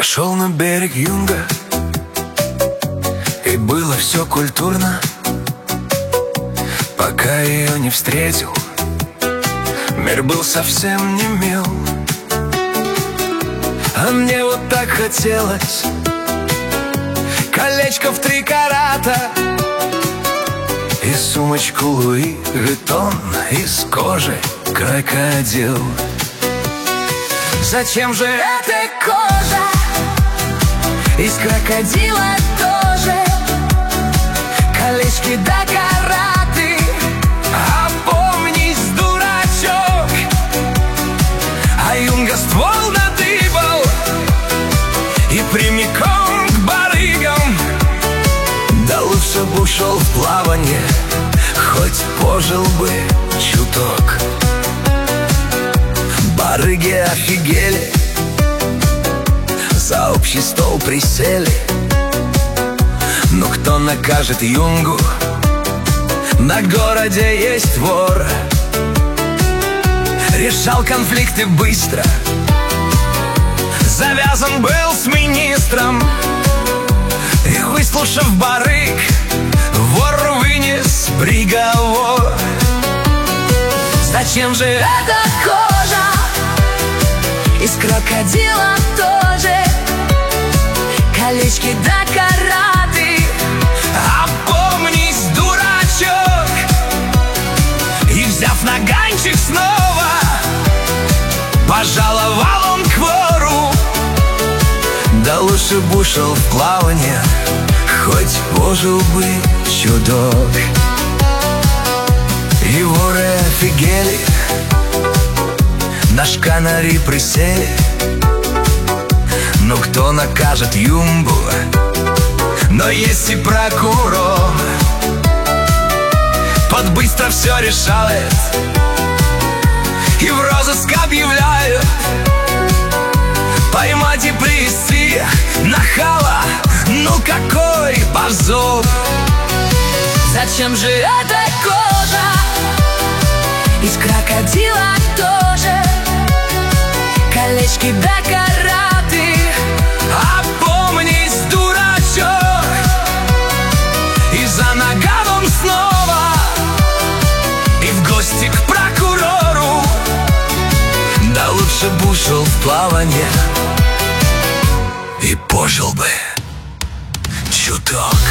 Зашел на берег Юнга, и было все культурно, пока ее не встретил. Мир был совсем не мил, а мне вот так хотелось колечко в 3 карата и сумочку Луи Виттон из кожи крокодил. Зачем же эта кожа из крокодила тоже? Колечки да караты, опомнись, дурачок. А Юнга ствол надыбал и прямиком к барыгам. Да лучше бы ушел в плавание, хоть пожил бы чуток. Барыги офигели, за общий стол присели. Но кто накажет Юнгу? На городе есть вор. Решал конфликты быстро, завязан был с министром. И выслушав барыг, вор вынес приговор. Зачем же эта кожа из крокодила тоже? Колечки да караты, опомнись, дурачок. И взяв наганчик снова, пожаловал он к вору. Да лучше бы ушел в плавание, хоть пожил бы чудок. И воры офигели, на шканари присели. Ну кто накажет Юнгу? Но есть и прокурор, под быстро все решает и в розыск объявляют. Поймать и привести нахала, ну какой позор. Зачем же эта кожа из крокодила тоже? Колечки да караты, опомнись, дурачок. И за наганом снова, и в гости к прокурору. Да лучше бы ушел в плавание и пожил бы чуток.